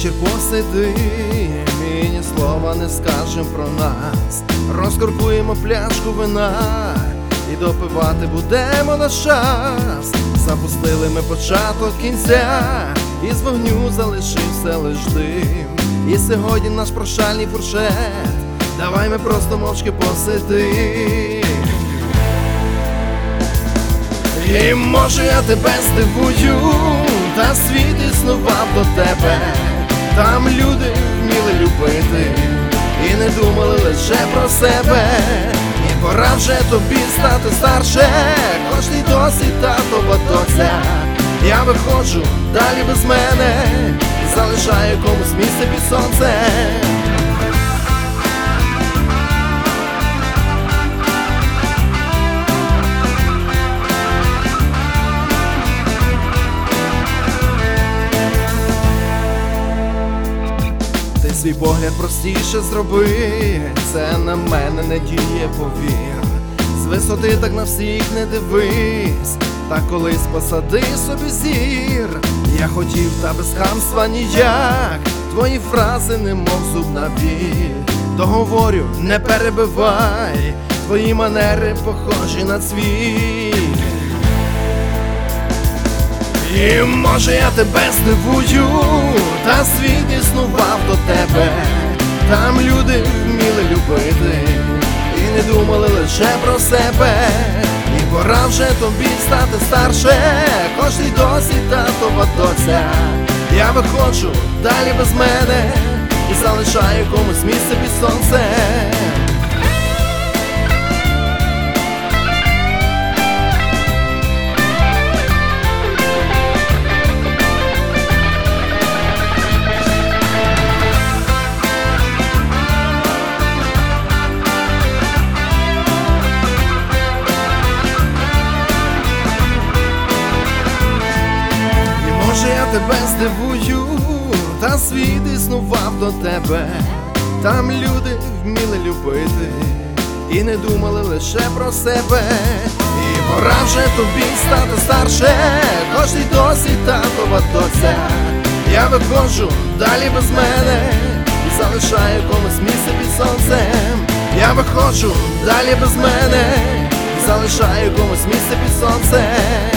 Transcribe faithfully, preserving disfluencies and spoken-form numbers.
вечір посидим і ні слова не скажем про нас. Розкоркуємо пляшку вина і допивати будемо на час. Запустили ми початок кінця, і з вогню залишився лиш дим. І сьогодні наш прощальний фуршет, давай ми просто мовчки посидим. І може я тебе здивую, та світ існував до тебе. Там люди вміли любити і не думали лише про себе. І пора вже тобі стати старше, кожний досі тато батоця. Я виходжу далі без мене, залишаю комусь місце під сонцем. Свій погляд простіше зроби, це на мене не діє, повір. З висоти так на всіх не дивись, та колись посади собі зір. Я хотів, та без хамства ніяк, твої фрази немов зуб на біль. То говорю, не перебивай, твої манери похожі на цвіль. І може я тебе здивую, та світ існував до тебе. Там люди вміли любити і не думали лише про себе. І пора вже тобі стати старше, кожний досі тато батоця. Я виходжу далі без мене і залишаю комусь місце під сонцем. Може я тебе здивую, та світ існував до тебе. Там люди вміли любити і не думали лише про себе. І пора вже тобі стати старше, кожний досі тато батоця. Я виходжу далі без мене і залишаю комусь місце під сонцем. Я виходжу далі без мене і залишаю комусь місце під сонцем.